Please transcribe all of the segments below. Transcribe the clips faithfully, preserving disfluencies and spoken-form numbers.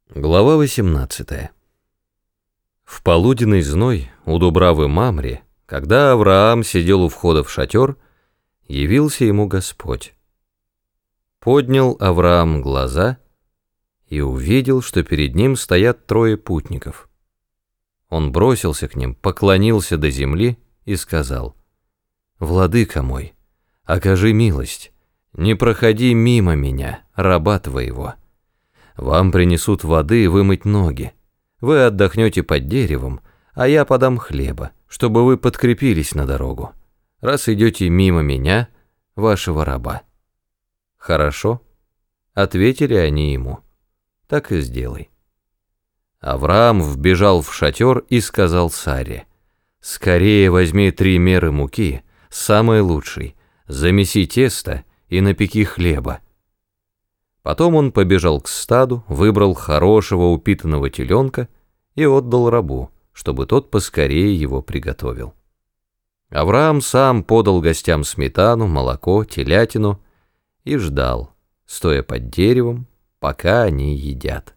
Глава восемнадцатая. В полуденный зной у Дубравы Мамре, когда Авраам сидел у входа в шатер, явился ему Господь. Поднял Авраам глаза и увидел, что перед ним стоят трое путников. Он бросился к ним, поклонился до земли и сказал: «Владыка мой, окажи милость, не проходи мимо меня, раба твоего. Вам принесут воды вымыть ноги, вы отдохнете под деревом, а я подам хлеба, чтобы вы подкрепились на дорогу, раз идете мимо меня, вашего раба». «Хорошо», — ответили они ему, — «так и сделай». Авраам вбежал в шатер и сказал Саре: «Скорее возьми три меры муки, самой лучшей, замеси тесто и напеки хлеба». Потом он побежал к стаду, выбрал хорошего упитанного теленка и отдал рабу, чтобы тот поскорее его приготовил. Авраам сам подал гостям сметану, молоко, телятину и ждал, стоя под деревом, пока они едят.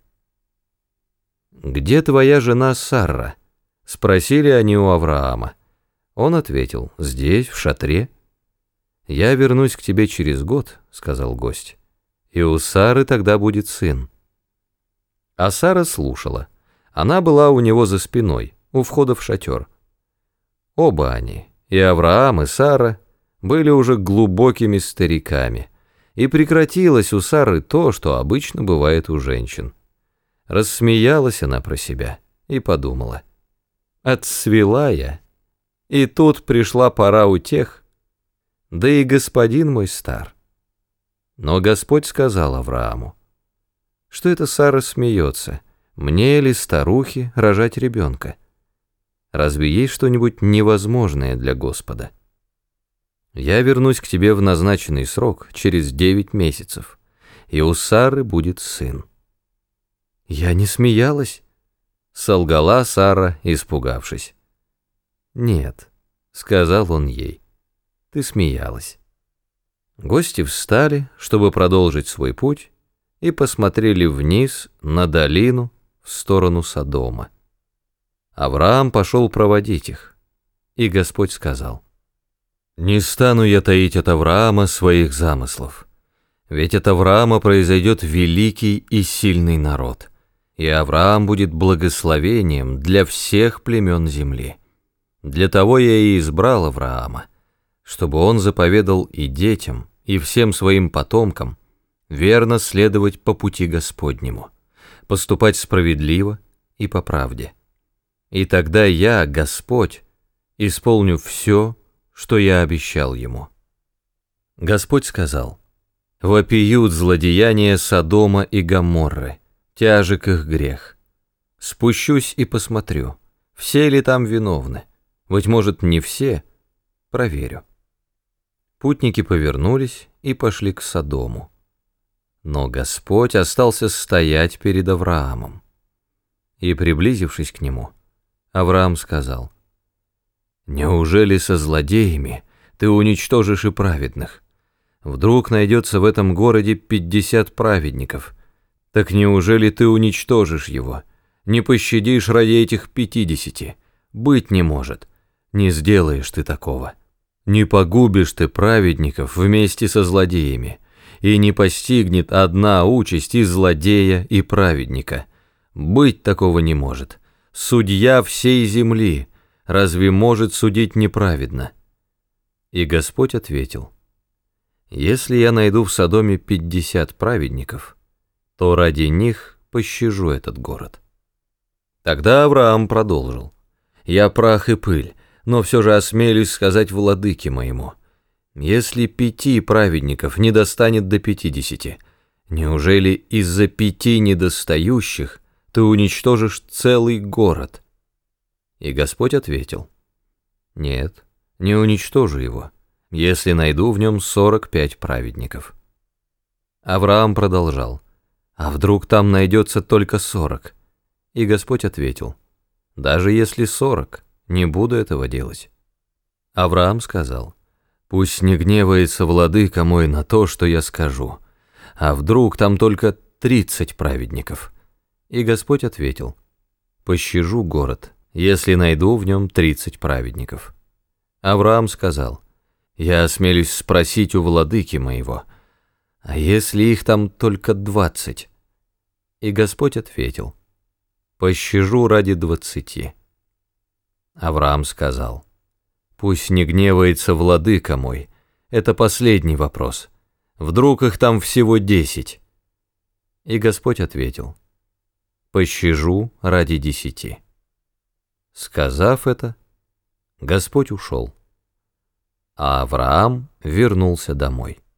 «Где твоя жена Сарра?» — спросили они у Авраама. Он ответил: «Здесь, в шатре». «Я вернусь к тебе через год», — сказал гость, — «и у Сары тогда будет сын». А Сара слушала. Она была у него за спиной, у входа в шатер. Оба они, и Авраам, и Сара, были уже глубокими стариками, и прекратилось у Сары то, что обычно бывает у женщин. Рассмеялась она про себя и подумала: «Отцвела я, и тут пришла пора утех, да и господин мой стар». Но Господь сказал Аврааму: «Что это Сара смеется? Мне ли, старухе, рожать ребенка? Разве есть что-нибудь невозможное для Господа? Я вернусь к тебе в назначенный срок, через девять месяцев, и у Сары будет сын». «Я не смеялась», — солгала Сара, испугавшись. «Нет», — сказал он ей, — «ты смеялась». Гости встали, чтобы продолжить свой путь, и посмотрели вниз на долину в сторону Содома. Авраам пошел проводить их, и Господь сказал: «Не стану я таить от Авраама своих замыслов, ведь от Авраама произойдет великий и сильный народ, и Авраам будет благословением для всех племен земли. Для того я и избрал Авраама, чтобы он заповедал и детям, и всем своим потомкам верно следовать по пути Господнему, поступать справедливо и по правде. И тогда я, Господь, исполню все, что я обещал ему». Господь сказал: «Вопиют злодеяния Содома и Гоморры, тяжек их грех. Спущусь и посмотрю, все ли там виновны, быть может, не все, проверю». Путники повернулись и пошли к Содому. Но Господь остался стоять перед Авраамом. И, приблизившись к нему, Авраам сказал: «Неужели со злодеями ты уничтожишь и праведных? Вдруг найдется в этом городе пятьдесят праведников, так неужели ты уничтожишь его, не пощадишь ради этих пятидесяти? Быть не может, не сделаешь ты такого. Не погубишь ты праведников вместе со злодеями, и не постигнет одна участь и злодея, и праведника. Быть такого не может. Судья всей земли разве может судить неправедно?» И Господь ответил: «Если я найду в Содоме пятьдесят праведников, то ради них пощажу этот город». Тогда Авраам продолжил: «Я прах и пыль, но все же осмелюсь сказать владыке моему: если пяти праведников не достанет до пятидесяти, неужели из-за пяти недостающих ты уничтожишь целый город?» И Господь ответил: «Нет, не уничтожу его, если найду в нем сорок пять праведников». Авраам продолжал: «А вдруг там найдется только сорок?» И Господь ответил: «Даже если сорок, не буду этого делать». Авраам сказал: «Пусть не гневается владыка мой на то, что я скажу, а вдруг там только тридцать праведников?» И Господь ответил: «Пощажу город, если найду в нем тридцать праведников». Авраам сказал: «Я осмелюсь спросить у владыки моего, а если их там только двадцать?» И Господь ответил: «Пощажу ради двадцати». Авраам сказал: «Пусть не гневается владыка мой, это последний вопрос. Вдруг их там всего десять?» И Господь ответил: «Пощажу ради десяти». Сказав это, Господь ушел, а Авраам вернулся домой.